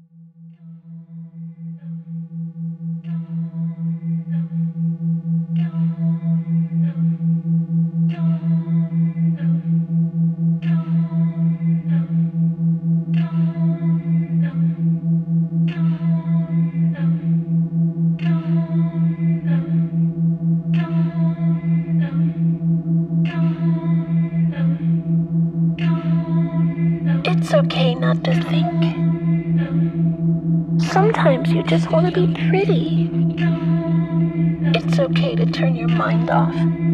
It's okay not to think. Sometimes you just want to be pretty. It's okay to turn your mind off.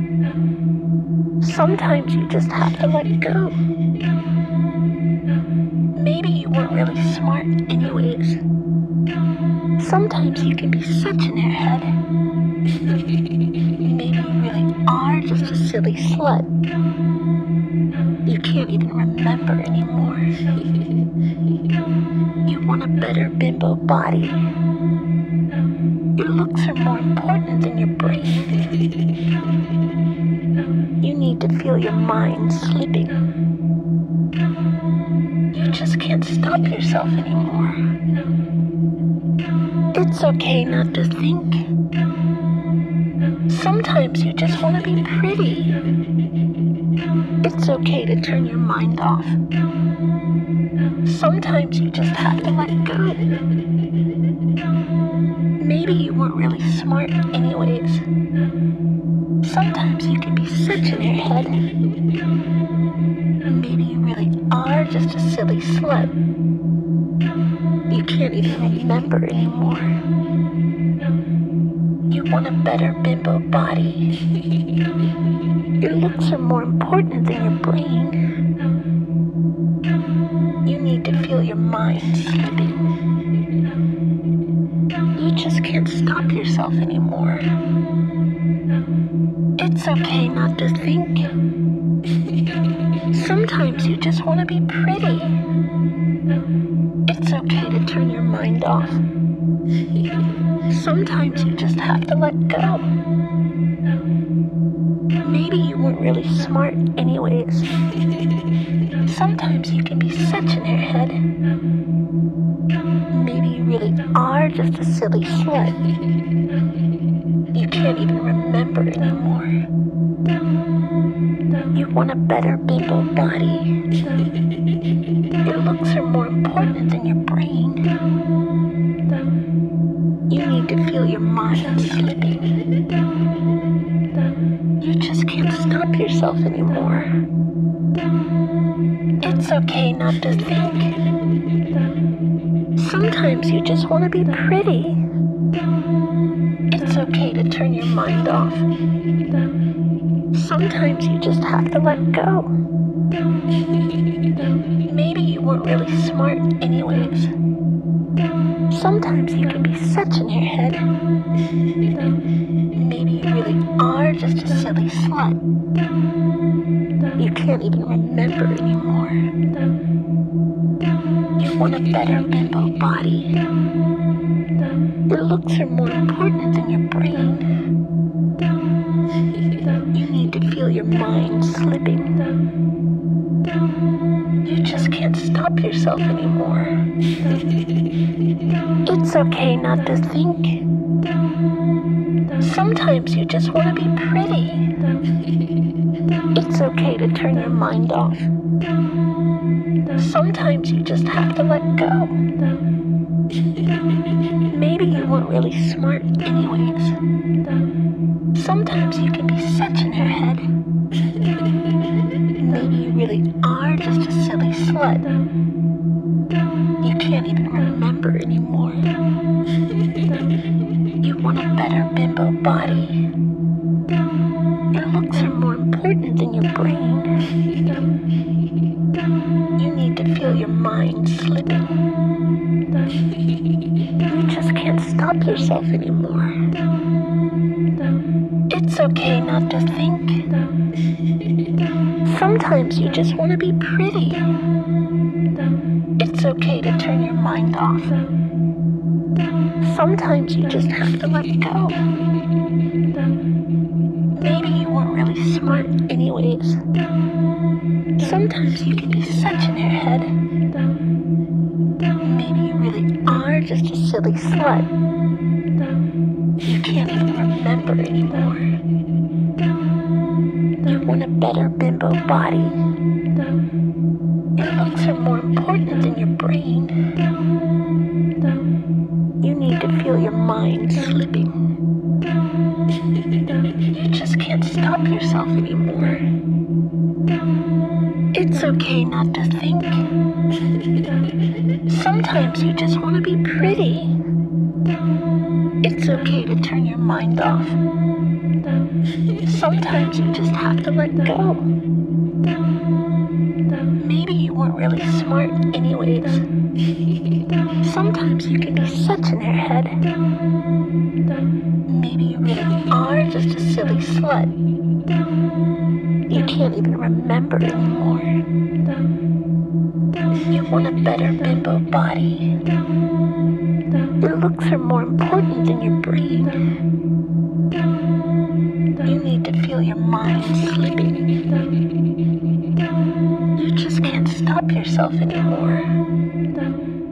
Sometimes you just have to let go. Maybe you weren't really smart anyways. Sometimes you can be such in your head. Maybe you really are just a silly slut. You can't even remember anymore. You want a better bimbo body. Your looks are more important than your brain. You need to feel your mind slipping. You just can't stop yourself anymore. It's okay not to think. Sometimes you just want to be pretty. It's okay to turn your mind off. Sometimes you just have to let go. Maybe you weren't really smart anyways. Sometimes you can be such in your head. Maybe you really are just a silly slut. You can't even remember anymore. You want a better bimbo body. Your looks are more important than your brain. You need to feel your mind slipping. You just can't stop yourself anymore. It's okay not to think. Sometimes you just want to be pretty. It's okay to turn your mind off. Sometimes you just have to let go. Maybe you weren't really smart anyways. Sometimes you can be such in your head. Maybe you really are just a silly slut. You can't even remember anymore. You want a better bimbo body. Your looks are more important than your brain. You need to feel your mind slipping. You just can't stop yourself anymore. It's okay not to think. Sometimes you just want to be pretty. It's okay to turn your mind off. Sometimes you just have to let go. Maybe you weren't really smart anyways. Sometimes you can be such in your head. Maybe you really are just a silly slut. You can't even remember anymore. You want a better bimbo body. Your looks are more important than your brain. You need to feel your mind slipping. You just can't stop yourself anymore. It's okay not to think. Sometimes you just want to be pretty. It's okay to turn your mind off. Sometimes you just have to let go. Maybe you weren't really smart anyways. Sometimes you can be such in your head. Maybe you really are just a silly slut. You can't even remember anymore. You want a better bimbo body. Your looks are more important than your brain. You need to feel your mind slipping. You just can't stop yourself anymore. It's okay not to think. Sometimes you just want to be pretty. It's okay to turn your mind off. Sometimes you just have to let go. Maybe you weren't really smart anyways. Sometimes you can be such in your head. Maybe you really silly slut. You can't even remember anymore. You want a better bimbo body. Your looks are more important than your brain. You need to feel your mind slipping. You just can't stop yourself anymore. It's okay not to think. Sometimes you just want to be pretty. It's okay to turn your mind off. Sometimes you just have to let go. Maybe you weren't really smart anyways. Sometimes you can be such an airhead. Maybe you really are just a silly slut. You can't even remember anymore. You want a better bimbo body. Your looks are more important than your brain. You need to feel your mind slipping. You just can't stop yourself anymore.